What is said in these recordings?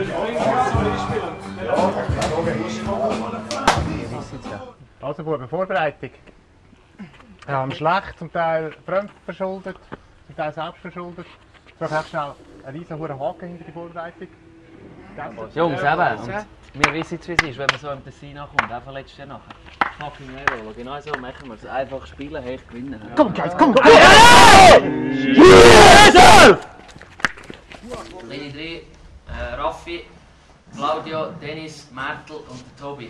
Also Buben, Vorbereitung. Schlecht, zum Teil fremdverschuldet, zum Teil selbstverschuldet. Ich brauche auch schnell einen riesen hohen Haken hinter die Vorbereitung. Jungs, eben. Und wir wissen jetzt, wie es ist, wenn man so im Tessin nachkommt. Auch letztes Jahr nachher. Fucking Hero. Genau so machen wir es. Einfach spielen, hecht gewinnen. Komm, Guys, komm! Linie 3, Raffi, Claudio, Dennis, Mertel und der Tobi.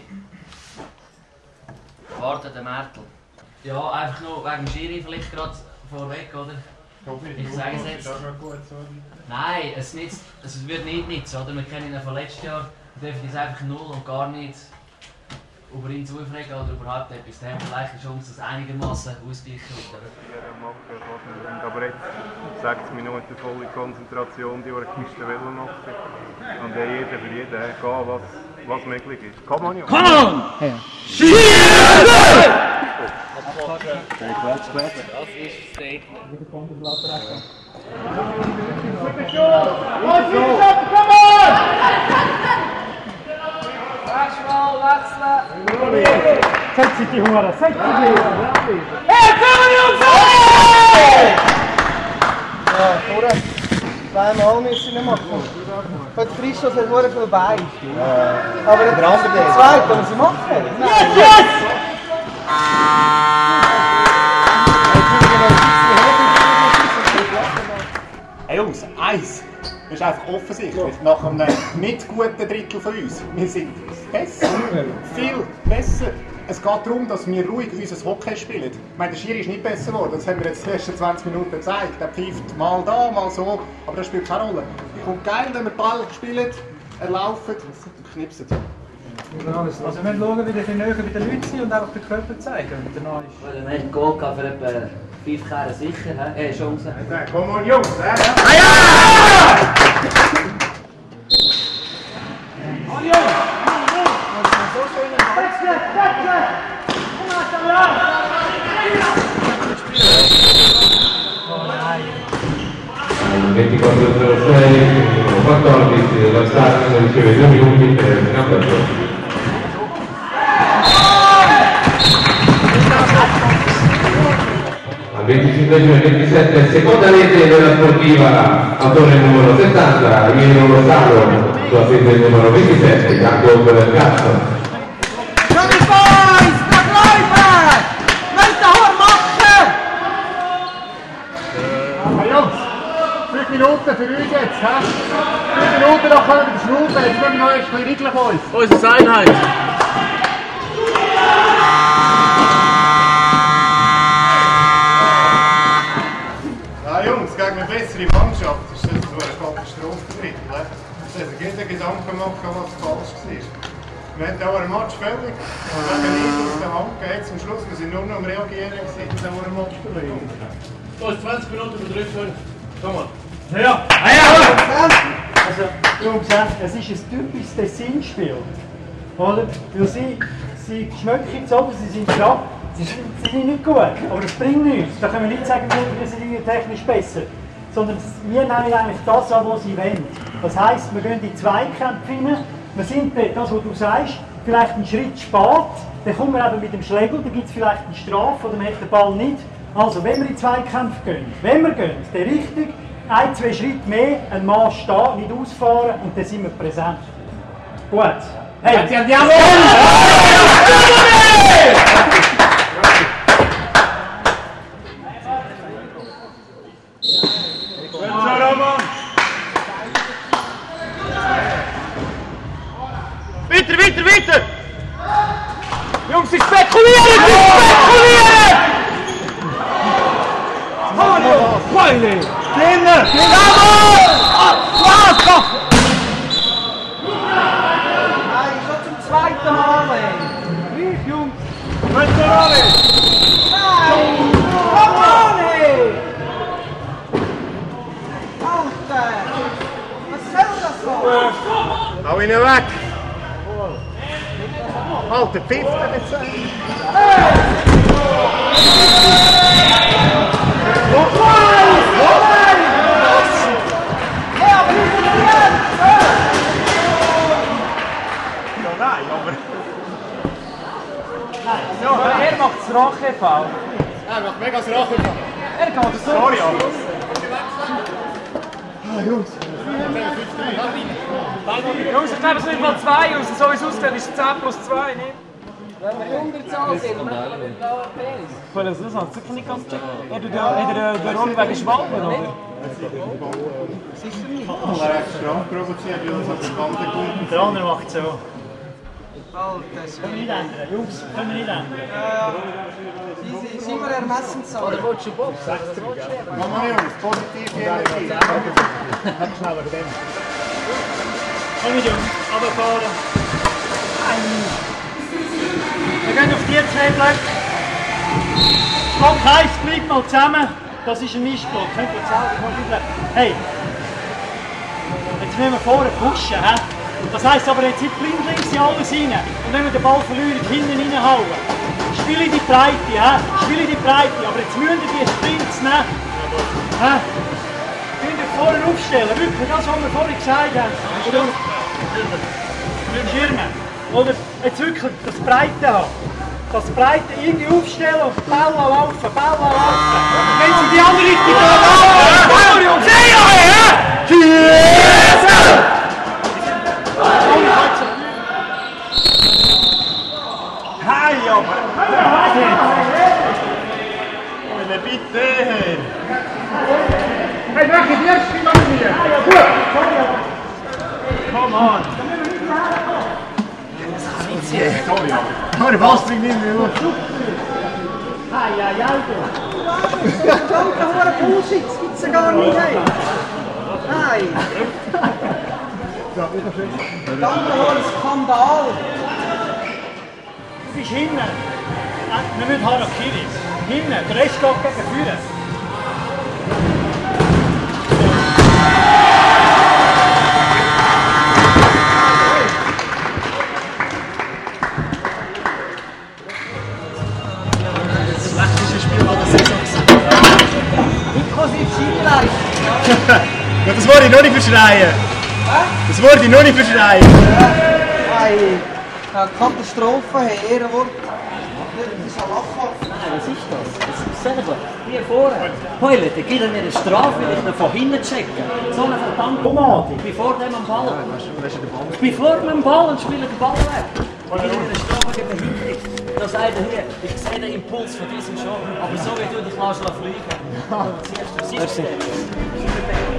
Warte, der Mertel. Ja, einfach nur wegen Schiri vielleicht gerade vorweg, oder? Ich sage es jetzt. Nein, es wird nicht nichts, oder? Wir kennen ihn von letztes Jahr. Wir dürfen uns einfach null und gar nicht über ihn zufragen oder überhaupt etwas. Da haben wir vielleicht eine Chance, dass einigermaßen ausgleichen wird. Aber jetzt 6 Minuten volle Konzentration, die Kiste Welle machen. Und jeder für jeden gehen, was möglich ist. Komm on, Jungs! Come on! Das ist das Statement. Setz dich die Hure, setz dich die Hure! Hey, komm Jungs! Ja, vorher zweimal müssen wir machen. Heute Christus hat vorher viel Bein. Aber der zweite können sie machen. Yes, yes! Hey Jungs, eins ist einfach offensichtlich. Nach einem nicht guten Drittel von uns. Wir sind besser. Viel besser. Es geht darum, dass wir ruhig unser Hockey spielen. Ich meine, der Schiri ist nicht besser geworden. Das haben wir jetzt die letzten 20 Minuten gezeigt. Der pfeift mal da, mal so. Aber das spielt keine Rolle. Es kommt geil, wenn wir Ball spielen, erlaufen und knipsen. Also wir schauen, wie die näher bei den Leuten sind und einfach den Körper zeigen. Und danach ist... Weil er echt Goal für etwa 5 Kehren sicher, Chancen. Komm on, Jungs! Al 24.06, 14, la Start riceve 2 minuti per il campeggio. Al 25.27, seconda rete della sportiva, autore numero 70, Emilio Rosalo, sua sede numero 27, campo per il cazzo. Minuten für uns jetzt, hä? 5 Minuten, dann können wir schnaufen, jetzt müssen wir noch ein bisschen regeln von uns. Unsere Einheit! Ja, Jungs, gegen eine bessere Mannschaft ist das so eine Katastrophe. Also jeder Gedanken machen, was falsch war. Wir hatten auch einen Match völlig wegen nicht aus der Hand gegeben. Zum Schluss wir sind nur noch am Reagieren gewesen. Das haben wir einen Match verloren. So, ist 20 Minuten verdrückt. Komm mal. Ja! Also, Jungs, es ist ein typisches Tessin-Spiel. Oder? Weil sie schmecken so, sie sind knapp, sie sind nicht gut, aber das bringt nichts. Da können wir nicht sagen, wir sind technisch besser. Sondern wir nehmen eigentlich das an, was sie wollen. Das heisst, wir gehen in die Zweikämpfe rein, wir sind dort, das was du sagst, vielleicht einen Schritt spät, dann kommen wir eben mit dem Schläger, dann gibt es vielleicht eine Strafe oder man hat den Ball nicht. Also, wenn wir in die Zweikämpfe gehen, dann richtig, 1, 2 Schritte mehr, ein Mann stehen, nicht ausfahren und dann sind wir präsent. Gut. Hey, jawohl! Weiter! Jungs, sie spekulieren! Freunde! Kinder! Jawohl! Nein, schon zum zweiten Mal, ey! Wie, Jungs? Nein! Komm on, ey! Alter! Was soll das so? Hau ihn weg! Alter, Pfiff nicht sein! kein Foul. Er macht mega das Rache. Er geht so. Sorry, aber. Jungs, ich glaube, es wird mal 2 raus. So wie es aussieht, ist es 10 plus 2, nicht? Wenn wir Unterzahl sind, dann machen wir blaue Penis. Ich will das sicher nicht ganz checken. Hat er den Roll wegen Schwalben, oder? Sicher nicht. Er hat Strand provoziert, weil er so der Bande kommt. Der andere macht so. Das Können wir nicht ändern, Jungs, können wir nicht ändern. sind wir Ermessenssache. Oder willst du Box? Mama Jungs, positiv Energie. Hat schneller dem. Komm mit Jungs, runterfahren. Wir gehen auf die 2 Blöcke. Block 1 bleibt mal zusammen. Das ist ein Mischblock. Hey, jetzt müssen wir vorne pushen. He? Das heisst aber jetzt nicht blindlings in alles rein. Und wenn wir den Ball verlieren, hinten reinhauen. Spiele die Breite, spiele die Breite. Aber jetzt müssen wir die Sprints nehmen. Wir müssen vorne aufstellen. Wirklich, das, was wir vorhin gesagt haben. Schirmen. Oder jetzt wirklich das Breite haben. Das Breite irgendwie aufstellen und Ball laufen, Ball laufen. Wenn sie die andere Richtung laufen, Ball Jungs! Hey, aber! Bitte! Hey, mach die erste Mann hier! Gut! Come on! Sorry, was bringt nicht mehr los? Hey, Danke, hoher Bullshit, das gibt's ja gar nicht. Hey. Nein. Danke, hoher Skandal. Du bist hinten. Wir müssen Harakiri. Hinten, der Rest geht gegen vorne. Ja, das wollte ich noch nicht verschreien. Das wollte ich noch nicht verschreien. Hey, Katastrophe, hey, Ehrenwort. Das ist ein Lachkopf. Was ist das? Das ist selber. Wie vorher. Heule, dann gibt er mir eine Strafe, weil ich ihn von hinten checke. So eine verdammte Umhalte. Ich bin vor dem am Ball. Ich bin vor dem am Ball und spiele den Ball weg. Und ich mir eine Strafe gegen hinten. Da sagt er hier, ich sehe den Impuls von diesem schon. Aber so wie du dich fliegen lässt. Siehst du,